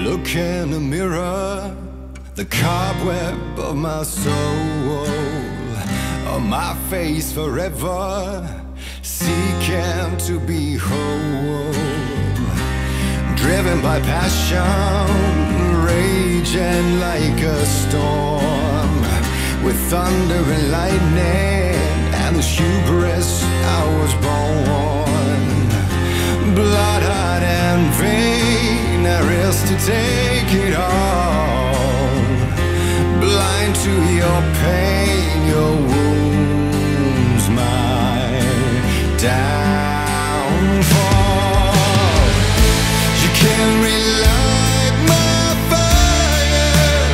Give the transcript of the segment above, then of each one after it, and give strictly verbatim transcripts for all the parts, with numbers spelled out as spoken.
look in the mirror, the cobweb of my soul, on my face forever, seeking to be whole. Driven by passion, raging like a storm, with thunder and lightning and the hubris I was born. Blood-hot and vain, I risk to take it all. Blind to your pain, your wounds, my downfall. You can't relight my fire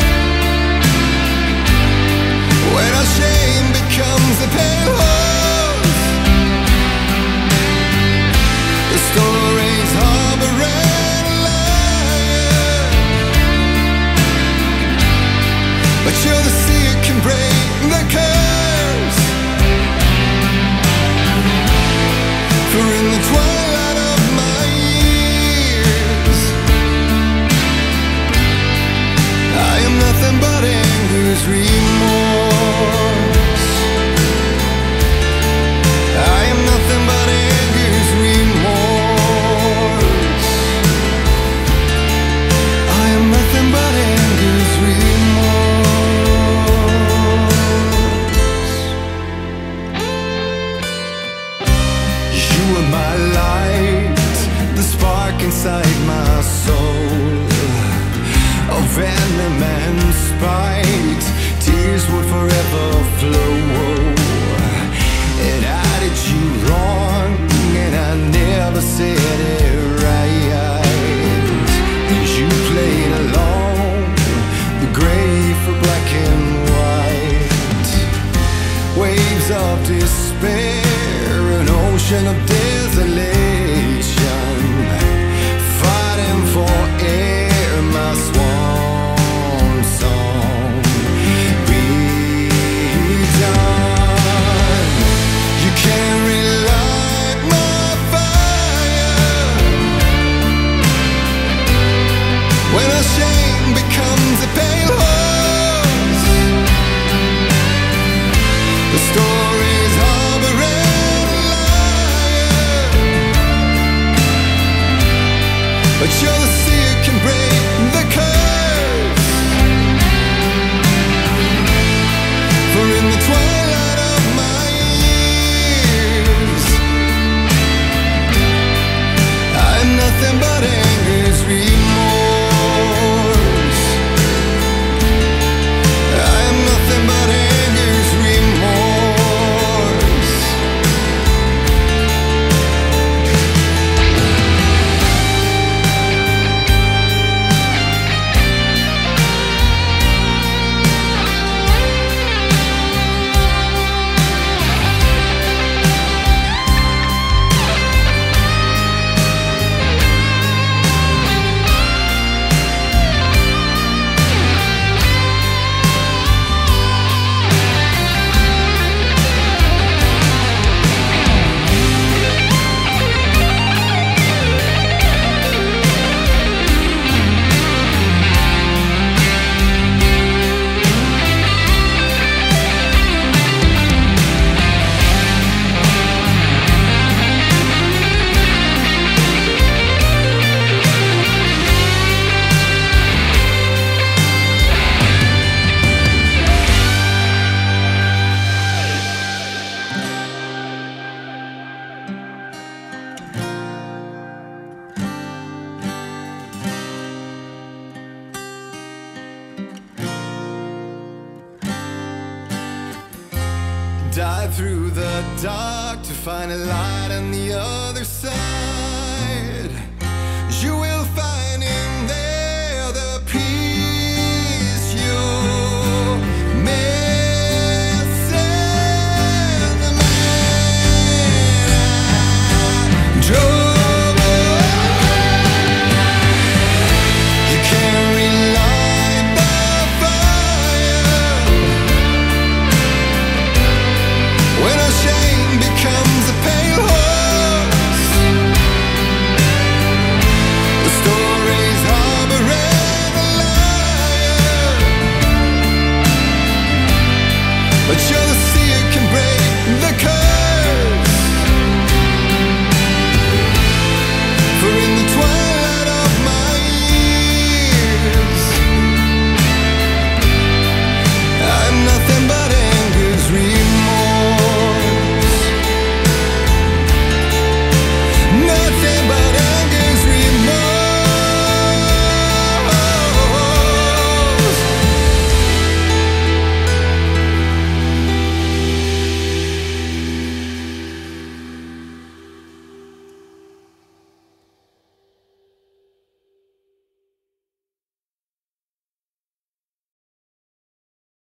when our shame becomes a pale horse. The stories harbor and lie, but you're the sea that can break the curse. For in the twilight of my years, I am nothing but anger's remorse. I am nothing but anger's remorse. I am nothing but anger's remorse. You are my light, the spark inside my soul, of venom and spite. Tears would forever flow. And I did you wrong, and I never said it right. And you played along, the gray for black and white. Waves of despair, an ocean of desolation, fighting for air, my swan song. Be done. You can't relight my fire when our shame becomes a pale horse. The stories harbor and lie, but you're the sea that can break the curse. For in the twilight of my years, I am nothing but anger's remorse. I am nothing but anger's remorse. Dive through the dark to find a light on the other side.